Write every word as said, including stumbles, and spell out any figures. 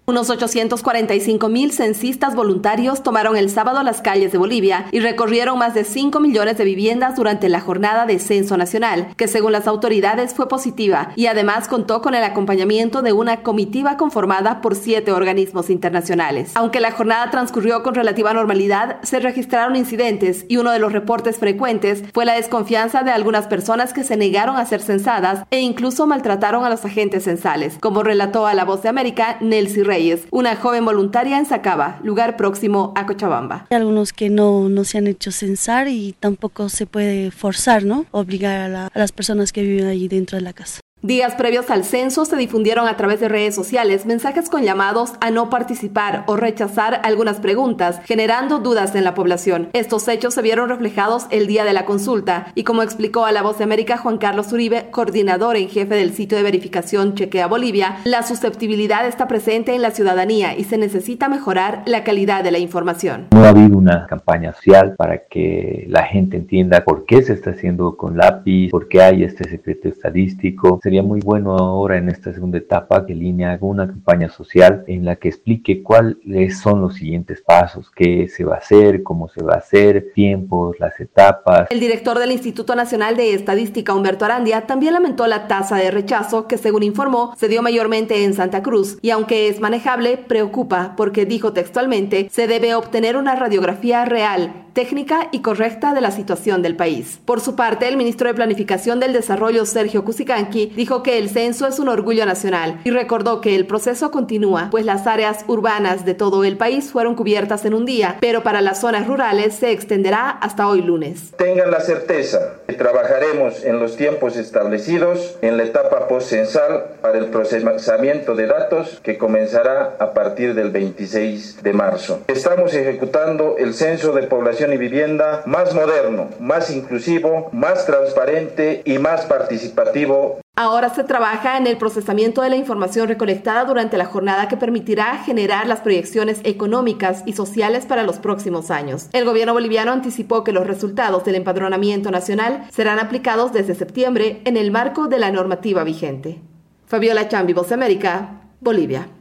Unos ochocientos cuarenta y cinco mil censistas voluntarios tomaron el sábado las calles de Bolivia y recorrieron más de cinco millones de viviendas durante la jornada de censo nacional, que según las autoridades fue positiva y además contó con el acompañamiento de una comitiva conformada por siete organismos internacionales. Aunque la jornada transcurrió con relativa normalidad, se registraron incidentes y uno de los reportes frecuentes fue la desconfianza de algunas personas que se negaron a ser censadas e incluso maltrataron a los agentes censales, como relató a La Voz de América Nelcy Reyes, una joven voluntaria en Sacaba, lugar próximo a Cochabamba. Hay algunos que no, no se han hecho censar y tampoco se puede forzar, ¿no? Obligar a, la, a las personas que viven allí dentro de la casa. Días previos al censo se difundieron a través de redes sociales mensajes con llamados a no participar o rechazar algunas preguntas, generando dudas en la población. Estos hechos se vieron reflejados el día de la consulta y, como explicó a La Voz de América Juan Carlos Uribe, coordinador en jefe del sitio de verificación Chequea Bolivia, la susceptibilidad está presente en la ciudadanía y se necesita mejorar la calidad de la información. No ha habido una campaña social para que la gente entienda por qué se está haciendo con lápiz, por qué hay este secreto estadístico. Sería muy bueno ahora en esta segunda etapa que Línea haga una campaña social en la que explique cuáles son los siguientes pasos, qué se va a hacer, cómo se va a hacer, tiempos, las etapas. El director del Instituto Nacional de Estadística, Humberto Arandia, también lamentó la tasa de rechazo que, según informó, se dio mayormente en Santa Cruz y, aunque es manejable, preocupa porque, dijo textualmente, se debe obtener una radiografía real, técnica y correcta de la situación del país. Por su parte, el ministro de Planificación del Desarrollo, Sergio Cusicanqui, dijo que el censo es un orgullo nacional y recordó que el proceso continúa, pues las áreas urbanas de todo el país fueron cubiertas en un día, pero para las zonas rurales se extenderá hasta hoy lunes. Tengan la certeza que trabajaremos en los tiempos establecidos en la etapa postcensal para el procesamiento de datos que comenzará a partir del veintiséis de marzo. Estamos ejecutando el censo de población y vivienda más moderno, más inclusivo, más transparente y más participativo. Ahora se trabaja en el procesamiento de la información recolectada durante la jornada que permitirá generar las proyecciones económicas y sociales para los próximos años. El gobierno boliviano anticipó que los resultados del empadronamiento nacional serán aplicados desde septiembre en el marco de la normativa vigente. Fabiola Chambi, Voz de América, Bolivia.